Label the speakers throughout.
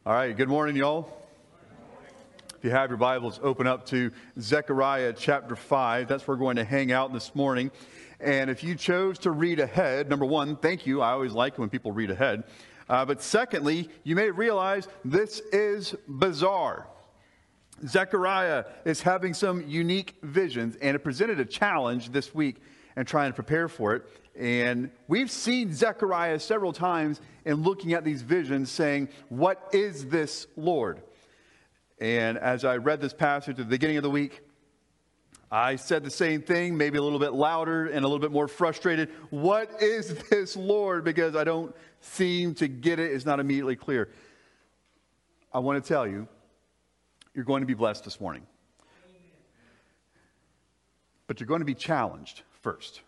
Speaker 1: All right, good morning, y'all. If you have your Bibles, open up to Zechariah chapter 5. That's where we're going to hang out this morning. And if you chose to read ahead, number one, thank you. I always like when people read ahead. But secondly, you may realize this is bizarre. Zechariah is having some unique visions, and it presented a challenge this week and trying to prepare for it. And we've seen Zechariah several times in looking at these visions saying, "What is this, Lord?" And as I read this passage at the beginning of the week, I said the same thing, maybe a little bit louder and a little bit more frustrated. What is this, Lord? Because I don't seem to get it. It's not immediately clear. I want to tell you, you're going to be blessed this morning. But you're going to be challenged first.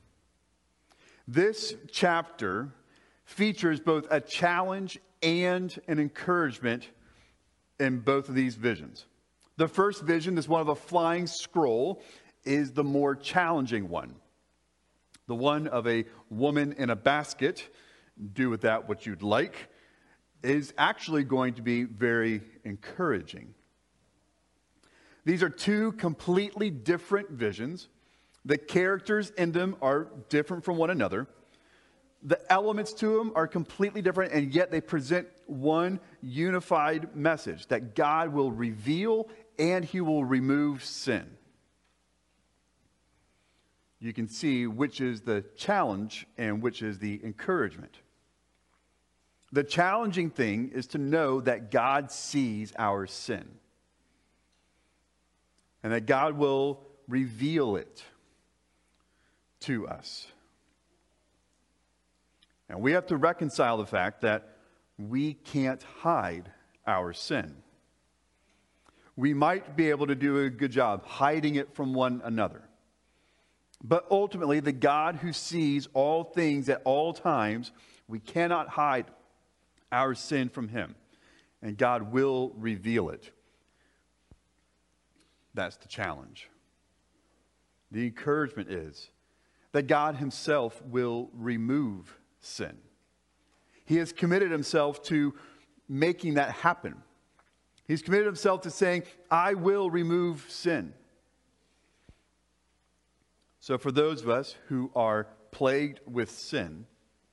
Speaker 1: This chapter features both a challenge and an encouragement in both of these visions. The first vision, this one of a flying scroll, is the more challenging one. The one of a woman in a basket, do with that what you'd like, is actually going to be very encouraging. These are two completely different visions. The characters in them are different from one another. The elements to them are completely different, and yet they present one unified message, that God will reveal and He will remove sin. You can see which is the challenge and which is the encouragement. The challenging thing is to know that God sees our sin, and that God will reveal it to us. And we have to reconcile the fact that we can't hide our sin. We might be able to do a good job hiding it from one another. But ultimately, the God who sees all things at all times, we cannot hide our sin from Him. And God will reveal it. That's the challenge. The encouragement is that God Himself will remove sin. He has committed Himself to making that happen. He's committed Himself to saying, "I will remove sin." So for those of us who are plagued with sin,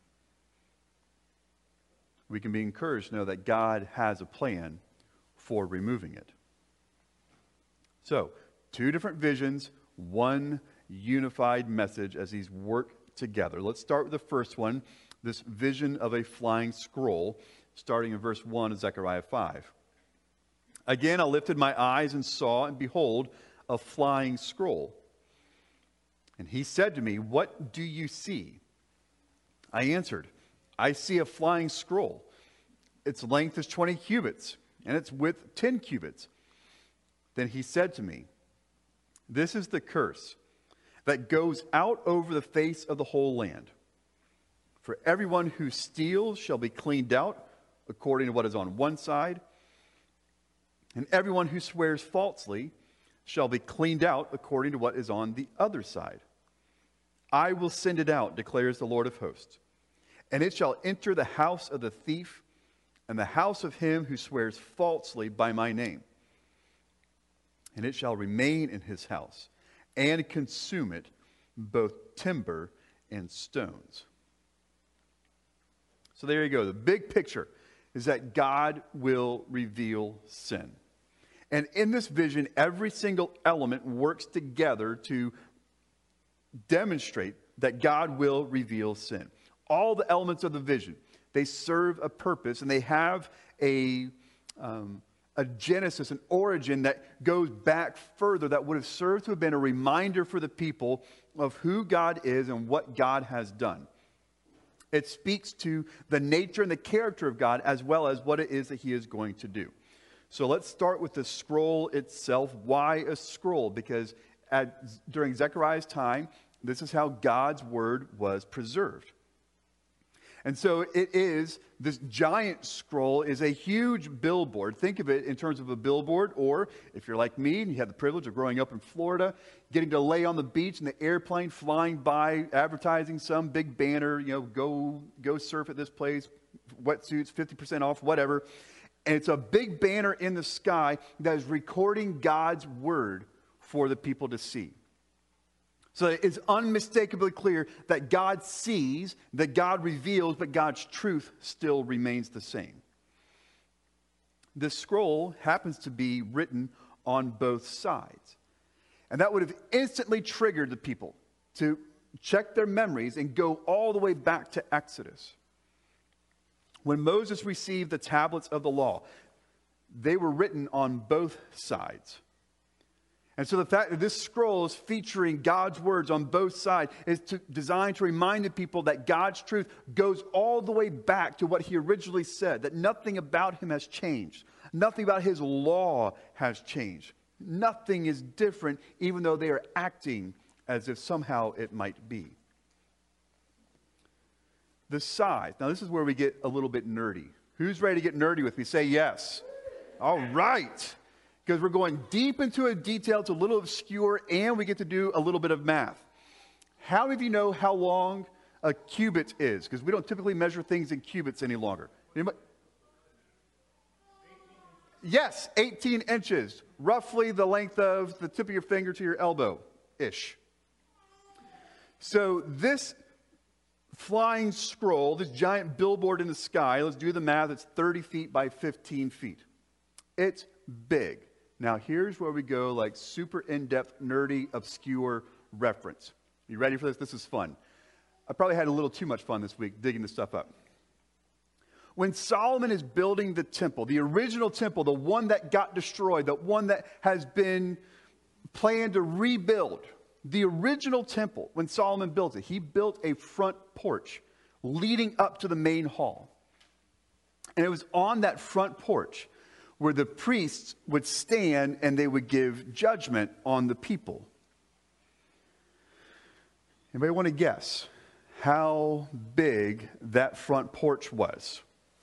Speaker 1: we can be encouraged to know that God has a plan for removing it. So, two different visions, one unified message as these work together. Let's start with the first one, this vision of a flying scroll, starting in verse 1 of Zechariah 5. "Again, I lifted my eyes and saw, and behold, a flying scroll. And He said to me, 'What do you see?' I answered, 'I see a flying scroll. Its length is 20 cubits, and its width 10 cubits. Then He said to me, 'This is the curse that goes out over the face of the whole land. For everyone who steals shall be cleaned out according to what is on one side, and everyone who swears falsely shall be cleaned out according to what is on the other side. I will send it out, declares the Lord of hosts, and it shall enter the house of the thief and the house of him who swears falsely by my name. And it shall remain in his house, and consume it, both timber and stones.'" So there you go. The big picture is that God will reveal sin. And in this vision, every single element works together to demonstrate that God will reveal sin. All the elements of the vision, they serve a purpose, and they have a genesis, an origin that goes back further that would have served to have been a reminder for the people of who God is and what God has done. It speaks to the nature and the character of God as well as what it is that He is going to do. So let's start with the scroll itself. Why a scroll? Because during Zechariah's time, this is how God's word was preserved. And so it is, this giant scroll is a huge billboard. Think of it in terms of a billboard, or if you're like me and you had the privilege of growing up in Florida, getting to lay on the beach and the airplane flying by advertising some big banner, go surf at this place, wetsuits, 50% off, whatever. And it's a big banner in the sky that is recording God's word for the people to see. So it's unmistakably clear that God sees, that God reveals, but God's truth still remains the same. This scroll happens to be written on both sides. And that would have instantly triggered the people to check their memories and go all the way back to Exodus. When Moses received the tablets of the law, they were written on both sides. And so the fact that this scroll is featuring God's words on both sides is designed to remind the people that God's truth goes all the way back to what he originally said, that nothing about him has changed. Nothing about his law has changed. Nothing is different, even though they are acting as if somehow it might be. The size. Now, this is where we get a little bit nerdy. Who's ready to get nerdy with me? Say yes. All right. Because we're going deep into a detail. It's a little obscure, and we get to do a little bit of math. How many of you know how long a cubit is? Because we don't typically measure things in cubits any longer. Anybody? Yes, 18 inches. Roughly the length of the tip of your finger to your elbow-ish. So this flying scroll, this giant billboard in the sky, let's do the math, it's 30 feet by 15 feet. It's big. Now here's where we go like super in-depth, nerdy, obscure reference. You ready for this? This is fun. I probably had a little too much fun this week digging this stuff up. When Solomon is building the temple, the original temple, the one that got destroyed, the one that has been planned to rebuild, the original temple, when Solomon built it, he built a front porch leading up to the main hall. And it was on that front porch where the priests would stand and they would give judgment on the people. Anybody want to guess how big that front porch was?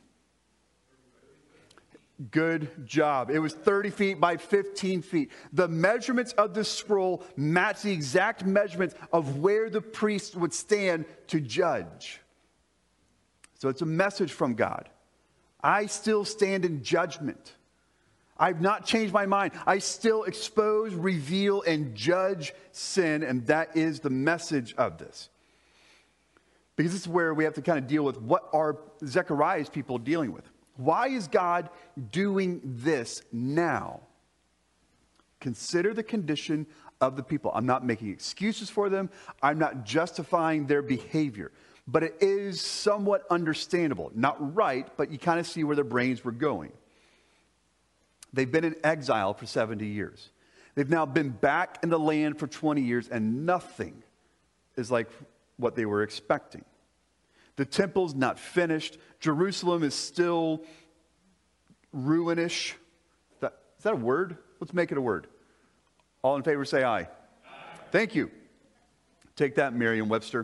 Speaker 1: Good job. It was 30 feet by 15 feet. The measurements of this scroll match the exact measurements of where the priests would stand to judge. So it's a message from God. I still stand in judgment. I've not changed my mind. I still expose, reveal, and judge sin, and that is the message of this. Because this is where we have to kind of deal with what are Zechariah's people dealing with. Why is God doing this now? Consider the condition of the people. I'm not making excuses for them. I'm not justifying their behavior. But it is somewhat understandable. Not right, but you kind of see where their brains were going. They've been in exile for 70 years. They've now been back in the land for 20 years, and nothing is like what they were expecting. The temple's not finished. Jerusalem is still ruinish. Is that a word? Let's make it a word. All in favor say aye. Aye. Thank you. Take that, Merriam-Webster.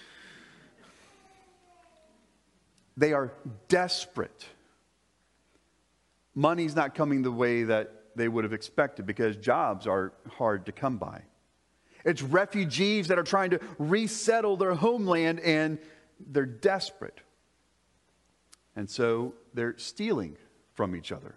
Speaker 1: They are desperate. Money's not coming the way that they would have expected because jobs are hard to come by. It's refugees that are trying to resettle their homeland, and they're desperate. And so they're stealing from each other.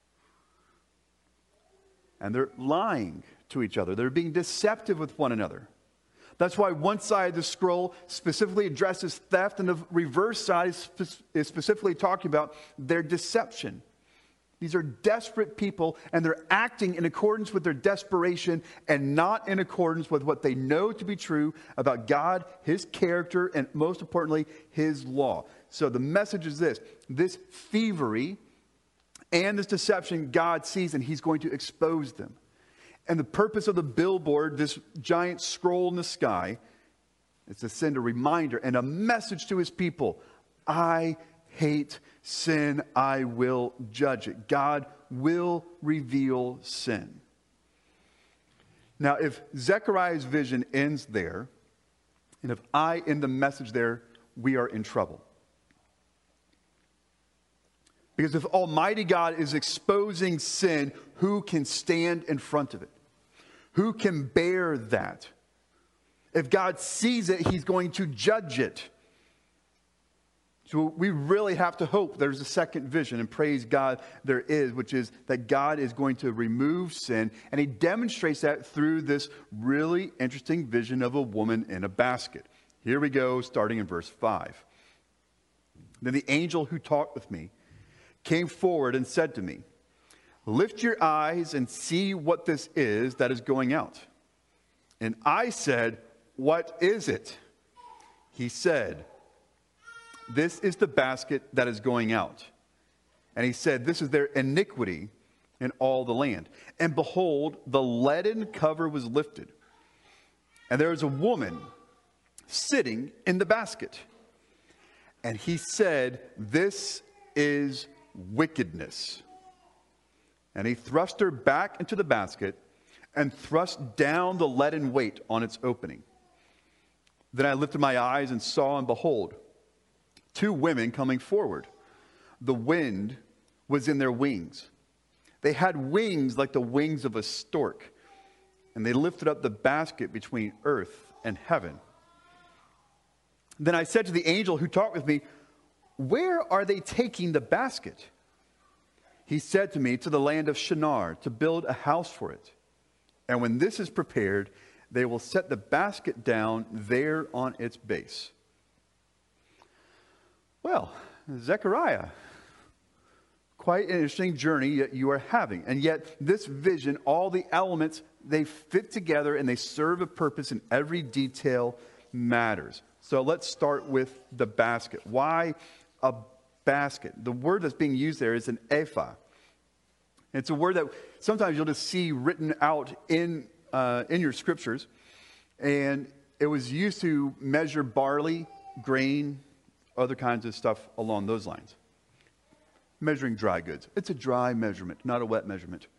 Speaker 1: And they're lying to each other. They're being deceptive with one another. That's why one side of the scroll specifically addresses theft, and the reverse side is specifically talking about their deception. These are desperate people, and they're acting in accordance with their desperation and not in accordance with what they know to be true about God, his character, and most importantly, his law. So the message is this thievery and this deception God sees, and he's going to expose them. And the purpose of the billboard, this giant scroll in the sky, is to send a reminder and a message to his people. I hate sin, I will judge it. God will reveal sin. Now, if Zechariah's vision ends there, and if I end the message there, we are in trouble. Because if Almighty God is exposing sin, who can stand in front of it? Who can bear that? If God sees it, he's going to judge it. So we really have to hope there's a second vision, and praise God there is, which is that God is going to remove sin, and he demonstrates that through this really interesting vision of a woman in a basket. Here we go, starting in verse 5. Then the angel who talked with me came forward and said to me, "Lift your eyes and see what this is that is going out." And I said, "What is it?" He said, "This is the basket that is going out." And he said, "This is their iniquity in all the land." And behold, the leaden cover was lifted, and there was a woman sitting in the basket. And he said, "This is wickedness." And he thrust her back into the basket and thrust down the leaden weight on its opening. Then I lifted my eyes and saw, and behold, two women coming forward. The wind was in their wings. They had wings like the wings of a stork, and they lifted up the basket between earth and heaven. Then I said to the angel who talked with me, "Where are they taking the basket?" He said to me, "To the land of Shinar, to build a house for it. And when this is prepared, they will set the basket down there on its base." Well, Zechariah, quite an interesting journey that you are having. And yet this vision, all the elements, they fit together and they serve a purpose, and every detail matters. So let's start with the basket. Why a basket? The word that's being used there is an ephah. It's a word that sometimes you'll just see written out in your scriptures. And it was used to measure barley, grain, other kinds of stuff along those lines. Measuring dry goods. It's a dry measurement, not a wet measurement.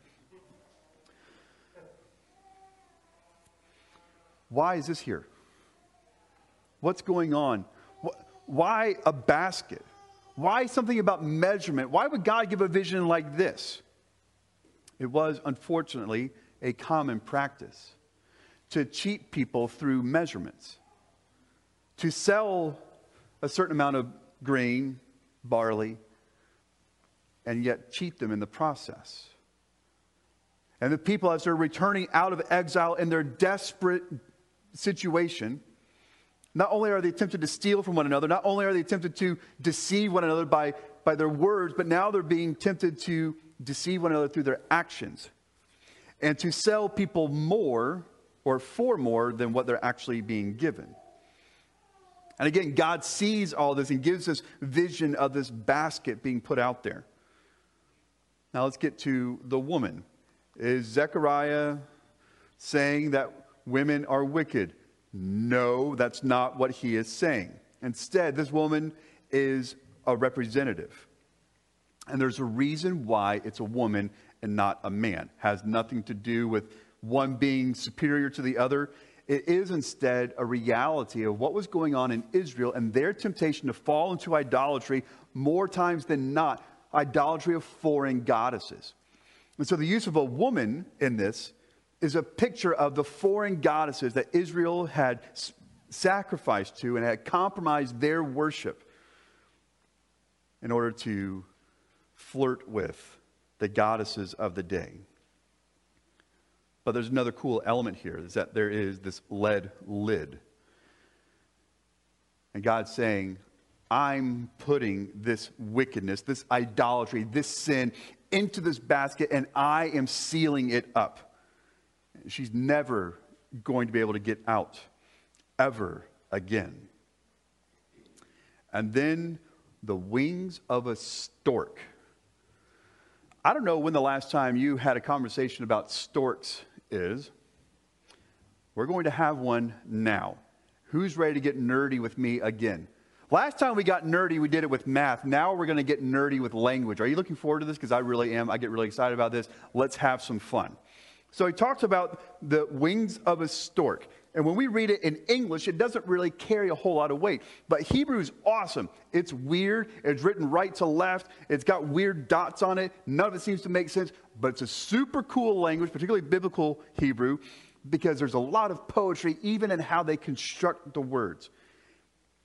Speaker 1: Why is this here? What's going on? Why a basket? Why something about measurement? Why would God give a vision like this? It was, unfortunately, a common practice to cheat people through measurements, to sell a certain amount of grain, barley, and yet cheat them in the process. And the people, as they're returning out of exile in their desperate situation, not only are they tempted to steal from one another, not only are they tempted to deceive one another by their words, but now they're being tempted to deceive one another through their actions and to sell people more or for more than what they're actually being given. And again, God sees all this and gives us vision of this basket being put out there. Now let's get to the woman. Is Zechariah saying that women are wicked? No, that's not what he is saying. Instead, this woman is a representative. And there's a reason why it's a woman and not a man. Has nothing to do with one being superior to the other. It is instead a reality of what was going on in Israel and their temptation to fall into idolatry more times than not, idolatry of foreign goddesses. And so the use of a woman in this is a picture of the foreign goddesses that Israel had sacrificed to and had compromised their worship in order to flirt with the goddesses of the day. But there's another cool element here, is that there is this lead lid. And God's saying, I'm putting this wickedness, this idolatry, this sin into this basket, and I am sealing it up. She's never going to be able to get out ever again. And then the wings of a stork. I don't know when the last time you had a conversation about storks is. We're going to have one now. Who's ready to get nerdy with me again? Last time we got nerdy, we did it with math. Now we're going to get nerdy with language. Are you looking forward to this? Because I really am. I get really excited about this. Let's have some fun. So he talks about the wings of a stork. And when we read it in English, it doesn't really carry a whole lot of weight. But Hebrew's awesome. It's weird. It's written right to left. It's got weird dots on it. None of it seems to make sense. But it's a super cool language, particularly biblical Hebrew, because there's a lot of poetry even in how they construct the words.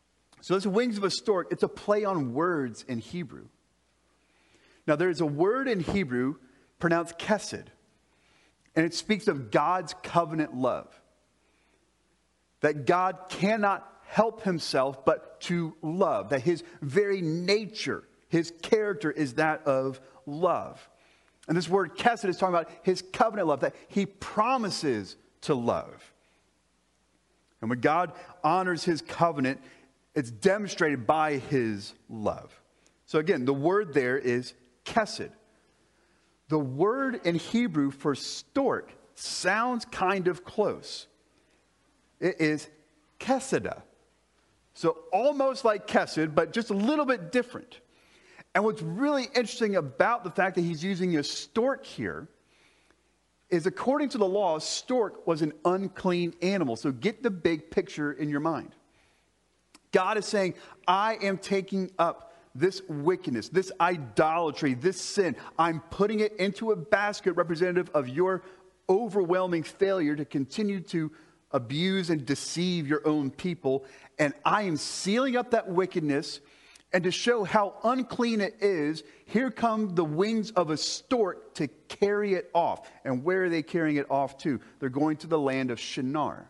Speaker 1: So this wings of a stork, it's a play on words in Hebrew. Now there is a word in Hebrew pronounced kesed, and it speaks of God's covenant love. That God cannot help himself but to love. That his very nature, his character is that of love. And this word kesed is talking about his covenant love, that he promises to love. And when God honors his covenant, it's demonstrated by his love. So again, the word there is kesed. The word in Hebrew for stork sounds kind of close. It is keseda. So almost like kesed, but just a little bit different. And what's really interesting about the fact that he's using a stork here is, according to the law, a stork was an unclean animal. So get the big picture in your mind. God is saying, I am taking up this wickedness, this idolatry, this sin. I'm putting it into a basket representative of your overwhelming failure to continue to abuse and deceive your own people. And I am sealing up that wickedness. And to show how unclean it is, here come the wings of a stork to carry it off. And where are they carrying it off to? They're going to the land of Shinar.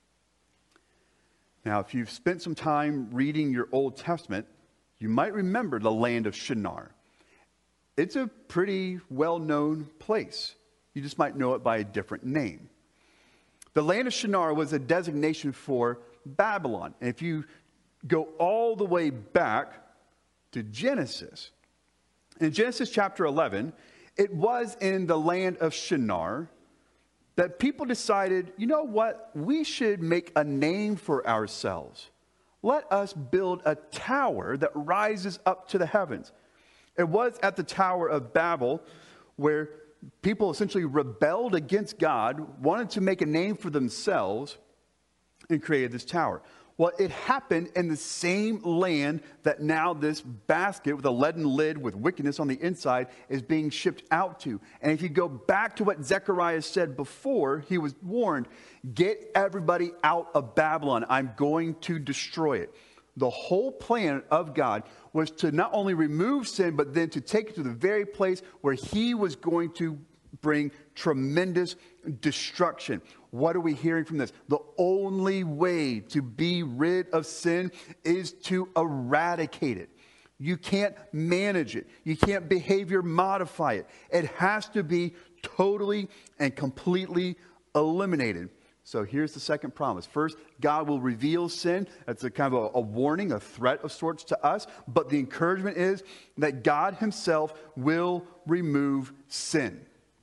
Speaker 1: Now, if you've spent some time reading your Old Testament, you might remember the land of Shinar. It's a pretty well-known place. You just might know it by a different name. The land of Shinar was a designation for Babylon. And if you go all the way back to Genesis, in Genesis chapter 11, it was in the land of Shinar that people decided, you know what, we should make a name for ourselves. Let us build a tower that rises up to the heavens. It was at the Tower of Babel where people essentially rebelled against God, wanted to make a name for themselves, and created this tower. Well, it happened in the same land that now this basket with a leaden lid with wickedness on the inside is being shipped out to. And if you go back to what Zechariah said before, he was warned, get everybody out of Babylon. I'm going to destroy it. The whole plan of God was to not only remove sin, but then to take it to the very place where he was going to bring tremendous destruction. What are we hearing from this? The only way to be rid of sin is to eradicate it. You can't manage it. You can't behavior modify it. It has to be totally and completely eliminated. So here's the second promise. First, God will reveal sin. That's a kind of a warning, a threat of sorts to us. But the encouragement is that God himself will remove sin.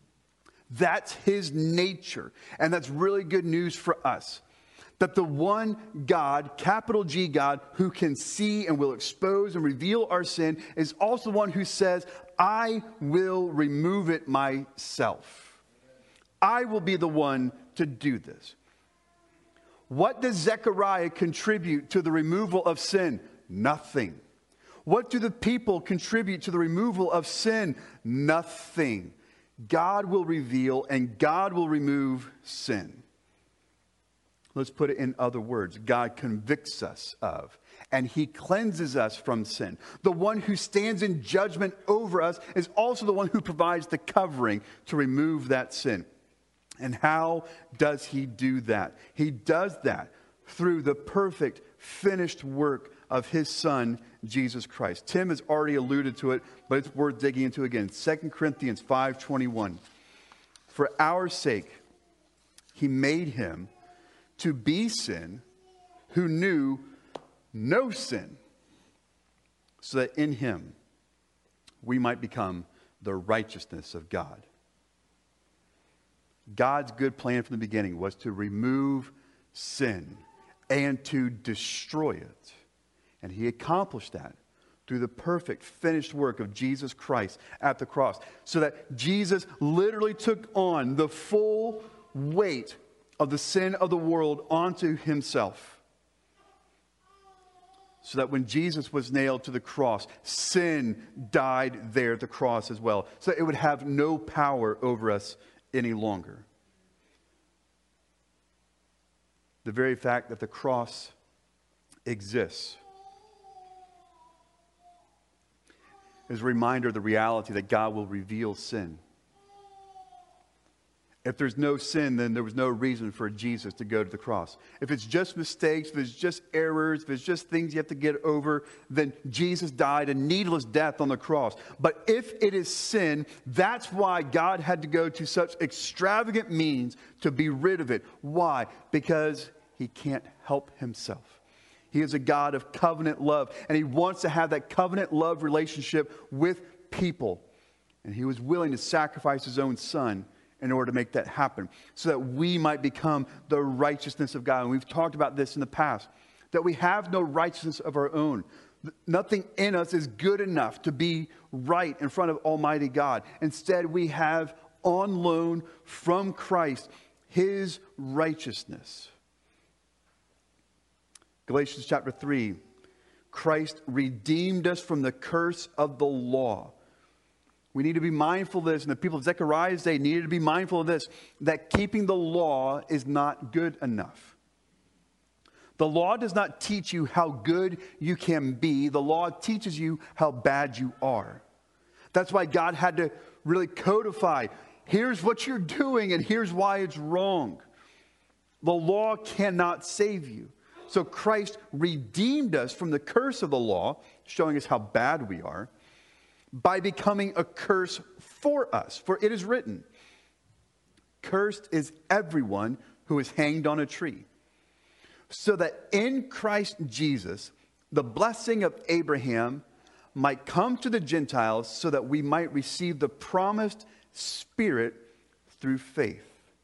Speaker 1: That's his nature. And that's really good news for us. That the one God, capital G God, who can see and will expose and reveal our sin is also the one who says, I will remove it myself. I will be the one to do this. What does Zechariah contribute to the removal of sin? Nothing. What do the people contribute to the removal of sin? Nothing. God will reveal and God will remove sin. Let's put it in other words. God convicts us of and he cleanses us from sin. The one who stands in judgment over us is also the one who provides the covering to remove that sin. And how does he do that? He does that through the perfect, finished work of his son, Jesus Christ. Tim has already alluded to it, but it's worth digging into again. 2 Corinthians 5:21. For our sake, he made him to be sin who knew no sin, so that in him we might become the righteousness of God. God's good plan from the beginning was to remove sin and to destroy it. And he accomplished that through the perfect finished work of Jesus Christ at the cross. So that Jesus literally took on the full weight of the sin of the world onto himself. So that when Jesus was nailed to the cross, sin died there at the cross as well. So it would have no power over us any longer. The very fact that the cross exists is a reminder of the reality that God will reveal sin. If there's no sin, then there was no reason for Jesus to go to the cross. If it's just mistakes, if it's just errors, if it's just things you have to get over, then Jesus died a needless death on the cross. But if it is sin, that's why God had to go to such extravagant means to be rid of it. Why? Because he can't help himself. He is a God of covenant love, and he wants to have that covenant love relationship with people. And he was willing to sacrifice his own son in order to make that happen, so that we might become the righteousness of God. And we've talked about this in the past, that we have no righteousness of our own. Nothing in us is good enough to be right in front of Almighty God. Instead, we have on loan from Christ his righteousness. Galatians chapter 3, Christ redeemed us from the curse of the law. We need to be mindful of this, and the people of Zechariah's day needed to be mindful of this, that keeping the law is not good enough. The law does not teach you how good you can be. The law teaches you how bad you are. That's why God had to really codify, here's what you're doing and here's why it's wrong. The law cannot save you. So Christ redeemed us from the curse of the law, showing us how bad we are, by becoming a curse for us. For it is written, cursed is everyone who is hanged on a tree. So that in Christ Jesus, the blessing of Abraham might come to the Gentiles, so that we might receive the promised Spirit through faith.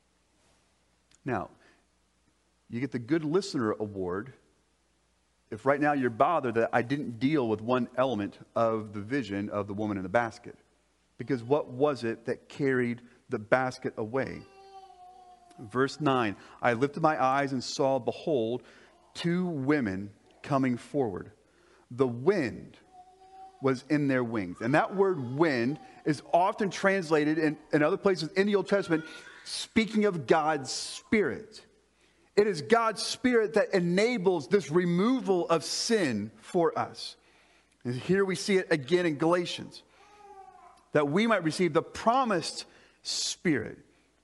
Speaker 1: Now, you get the Good Listener Award if right now you're bothered that I didn't deal with one element of the vision of the woman in the basket. Because what was it that carried the basket away? Verse 9, I lifted my eyes and saw, behold, two women coming forward. The wind was in their wings. And that word wind is often translated in other places in the Old Testament, speaking of God's Spirit. It is God's Spirit that enables this removal of sin for us. And here we see it again in Galatians, that we might receive the promised Spirit.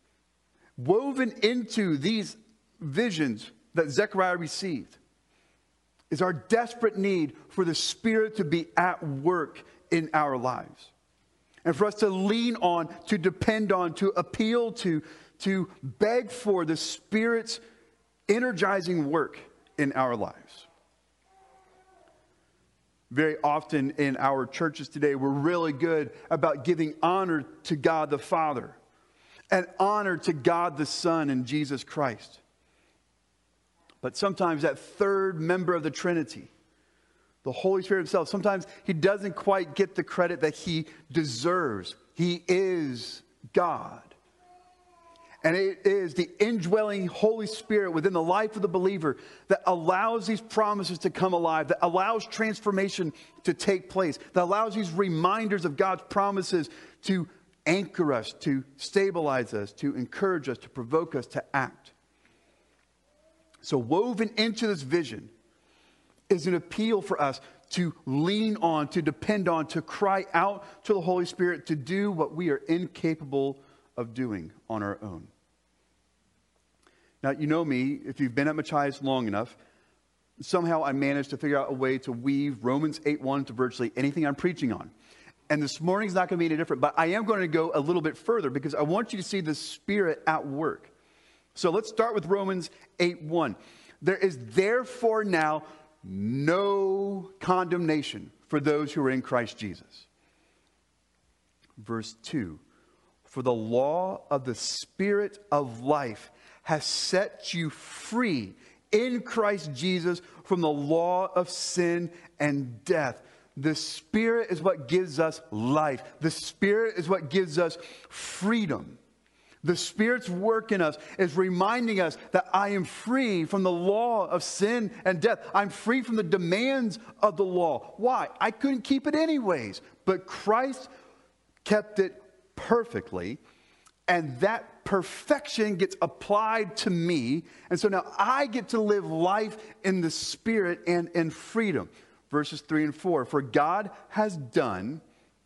Speaker 1: Woven into these visions that Zechariah received is our desperate need for the Spirit to be at work in our lives. And for us to lean on, to depend on, to appeal to beg for the Spirit's energizing work in our lives. Very often in our churches today, we're really good about giving honor to God the Father and honor to God the Son and Jesus Christ. But sometimes that third member of the Trinity, the Holy Spirit himself, sometimes he doesn't quite get the credit that he deserves. He is God. And it is the indwelling Holy Spirit within the life of the believer that allows these promises to come alive, that allows transformation to take place, that allows these reminders of God's promises to anchor us, to stabilize us, to encourage us, to provoke us to act. So woven into this vision is an appeal for us to lean on, to depend on, to cry out to the Holy Spirit to do what we are incapable of doing on our own. Now, you know me, if you've been at Machias long enough, somehow I managed to figure out a way to weave Romans 8:1 to virtually anything I'm preaching on. And this morning's not going to be any different, but I am going to go a little bit further because I want you to see the Spirit at work. So let's start with Romans 8:1. There is therefore now no condemnation for those who are in Christ Jesus. Verse 2. For the law of the Spirit of life has set you free in Christ Jesus from the law of sin and death. The Spirit is what gives us life. The Spirit is what gives us freedom. The Spirit's work in us is reminding us that I am free from the law of sin and death. I'm free from the demands of the law. Why? I couldn't keep it anyways. But Christ kept it perfectly, and that perfection gets applied to me, and so now I get to live life in the Spirit and in freedom. Verses 3 and 4, for God has done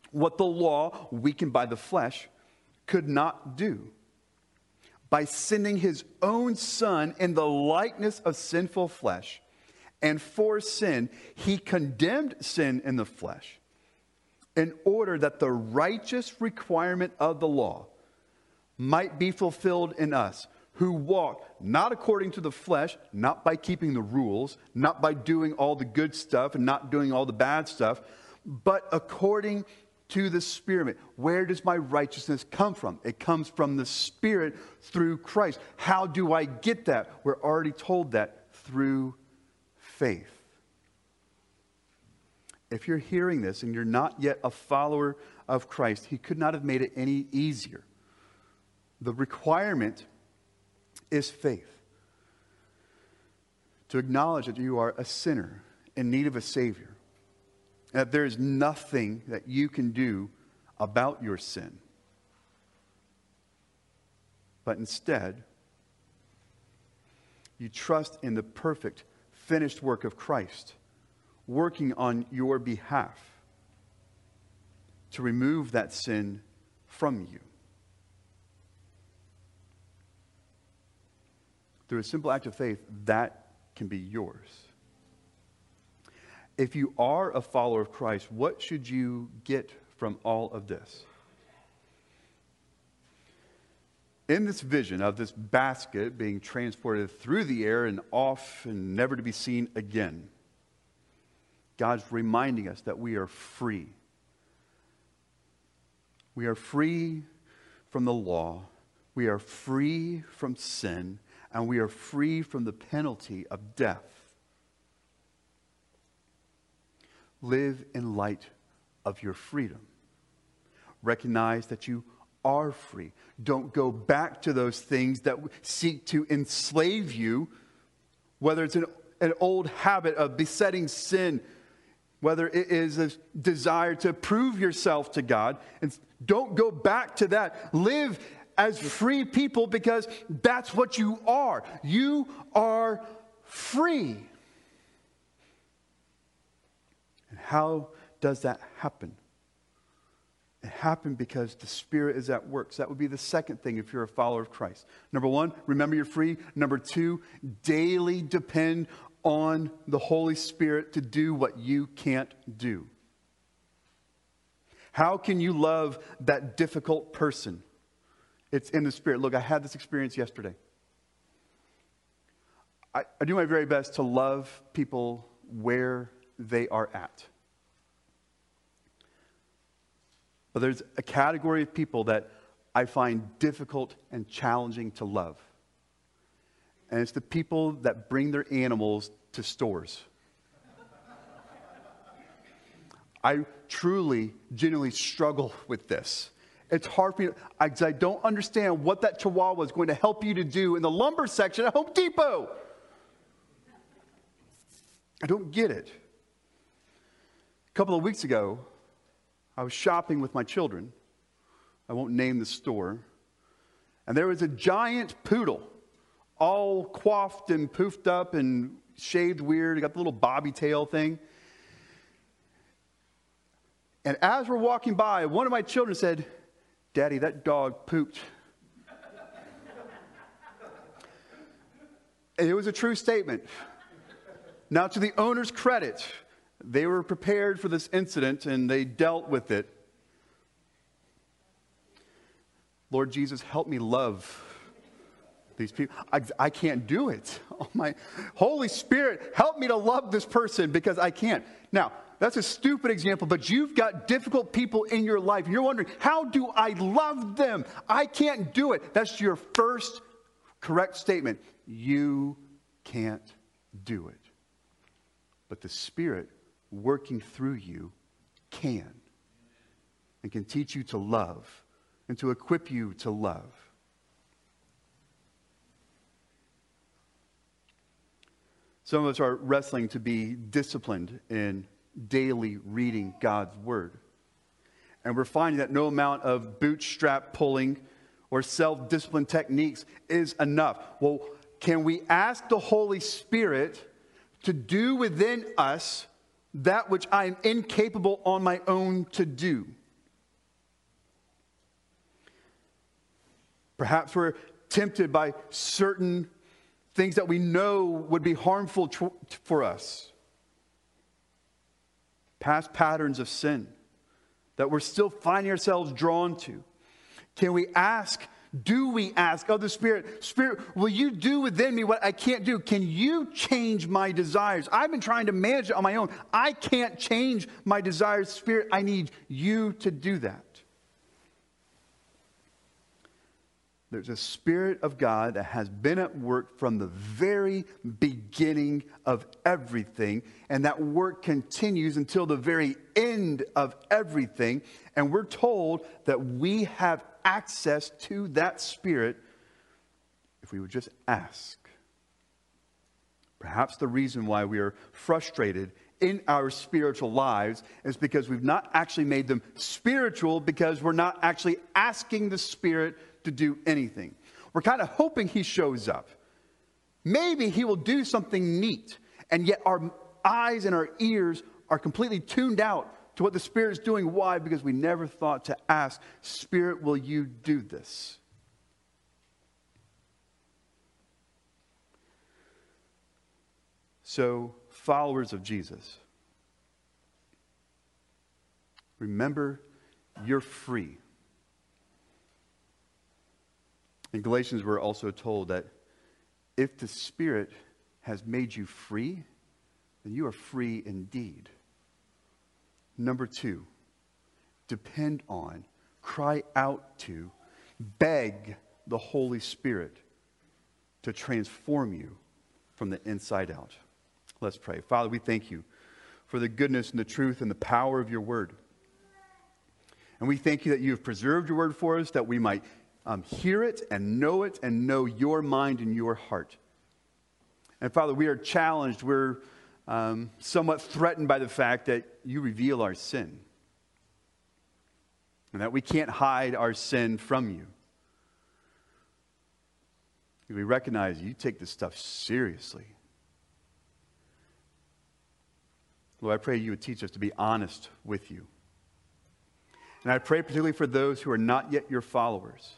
Speaker 1: what the law, weakened by the flesh, could not do. By sending his own Son in the likeness of sinful flesh, and for sin, he condemned sin in the flesh, in order that the righteous requirement of the law might be fulfilled in us, who walk not according to the flesh, not by keeping the rules, not by doing all the good stuff and not doing all the bad stuff, but according to the Spirit. Where does my righteousness come from? It comes from the Spirit through Christ. How do I get that? We're already told that through faith. If you're hearing this and you're not yet a follower of Christ, he could not have made it any easier. The requirement is faith. To acknowledge that you are a sinner in need of a Savior. That there is nothing that you can do about your sin. But instead, you trust in the perfect, finished work of Christ, working on your behalf to remove that sin from you. Through a simple act of faith, that can be yours. If you are a follower of Christ, what should you get from all of this? In this vision of this basket being transported through the air and off and never to be seen again, God's reminding us that we are free. We are free from the law. We are free from sin. And we are free from the penalty of death. Live in light of your freedom. Recognize that you are free. Don't go back to those things that seek to enslave you, whether it's an old habit of besetting sin, whether it is a desire to prove yourself to God. And don't go back to that. Live as free people, because that's what you are. You are free. And how does that happen? It happened because the Spirit is at work. So that would be the second thing if you're a follower of Christ. Number one, remember you're free. Number two, daily depend on the Holy Spirit to do what you can't do. How can you love that difficult person? It's in the Spirit. Look, I had this experience yesterday. I do my very best to love people where they are at. But there's a category of people that I find difficult and challenging to love. And it's the people that bring their animals to stores. I truly, genuinely struggle with this. It's hard for me. I don't understand what that Chihuahua is going to help you to do in the lumber section at Home Depot. I don't get it. A couple of weeks ago, I was shopping with my children. I won't name the store. And there was a giant poodle, all coiffed and poofed up and shaved weird. He got the little bobby tail thing. And as we're walking by, one of my children said, "Daddy, that dog pooped." And it was a true statement. Now, to the owner's credit, they were prepared for this incident and they dealt with it. Lord Jesus, help me love these people. I can't do it. Oh, my Holy Spirit, help me to love this person, because I can't. Now, that's a stupid example, but you've got difficult people in your life. And you're wondering, how do I love them? I can't do it. That's your first correct statement. You can't do it. But the Spirit working through you can. And can teach you to love and to equip you to love. Some of us are wrestling to be disciplined in daily reading God's Word. And we're finding that no amount of bootstrap pulling or self-discipline techniques is enough. Well, can we ask the Holy Spirit to do within us that which I am incapable on my own to do? Perhaps we're tempted by certain things that we know would be harmful for us. Past patterns of sin that we're still finding ourselves drawn to. Can we ask, do we ask of the Spirit, Spirit, will you do within me what I can't do? Can you change my desires? I've been trying to manage it on my own. I can't change my desires. Spirit, I need you to do that. There's a Spirit of God that has been at work from the very beginning of everything, and that work continues until the very end of everything. And we're told that we have access to that Spirit if we would just ask. Perhaps the reason why we are frustrated in our spiritual lives is because we've not actually made them spiritual, because we're not actually asking the Spirit to do anything. We're kind of hoping he shows up. Maybe he will do something neat, and yet our eyes and our ears are completely tuned out to what the Spirit is doing. Why? Because we never thought to ask, Spirit, will you do this? So, followers of Jesus, remember, you're free. In Galatians, we're also told that if the Spirit has made you free, then you are free indeed. Number 2, depend on, cry out to, beg the Holy Spirit to transform you from the inside out. Let's pray. Father, we thank you for the goodness and the truth and the power of your word. And we thank you that you have preserved your word for us, that we might hear it and know your mind and your heart. And Father, we are challenged. We're somewhat threatened by the fact that you reveal our sin and that we can't hide our sin from you. We recognize you take this stuff seriously. Lord, I pray you would teach us to be honest with you. And I pray particularly for those who are not yet your followers.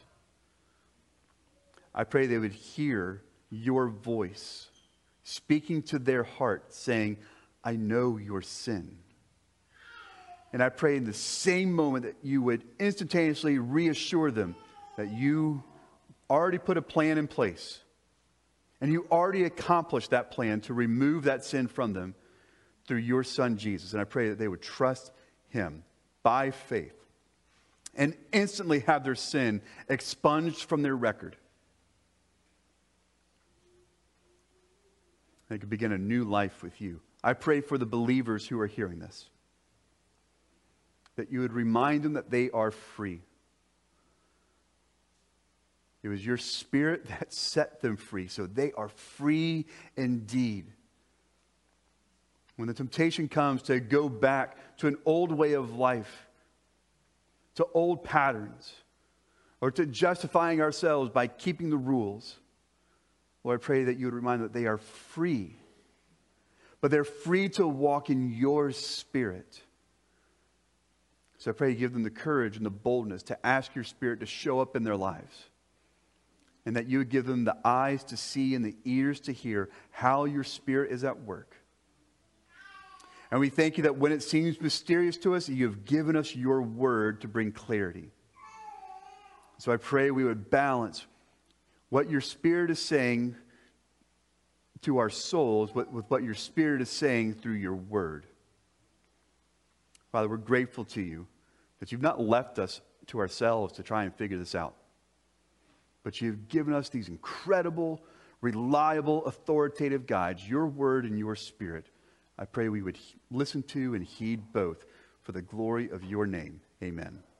Speaker 1: I pray they would hear your voice speaking to their heart, saying, I know your sin. And I pray in the same moment that you would instantaneously reassure them that you already put a plan in place. And you already accomplished that plan to remove that sin from them through your Son, Jesus. And I pray that they would trust him by faith and instantly have their sin expunged from their record. They could begin a new life with you. I pray for the believers who are hearing this, that you would remind them that they are free. It was your Spirit that set them free, so they are free indeed. When the temptation comes to go back to an old way of life, to old patterns, or to justifying ourselves by keeping the rules, Lord, I pray that you would remind them that they are free. But they're free to walk in your Spirit. So I pray you give them the courage and the boldness to ask your Spirit to show up in their lives. And that you would give them the eyes to see and the ears to hear how your Spirit is at work. And we thank you that when it seems mysterious to us, you have given us your word to bring clarity. So I pray we would balance what your Spirit is saying to our souls with what your Spirit is saying through your word. Father, we're grateful to you that you've not left us to ourselves to try and figure this out. But you've given us these incredible, reliable, authoritative guides, your word and your Spirit. I pray we would listen to and heed both for the glory of your name. Amen.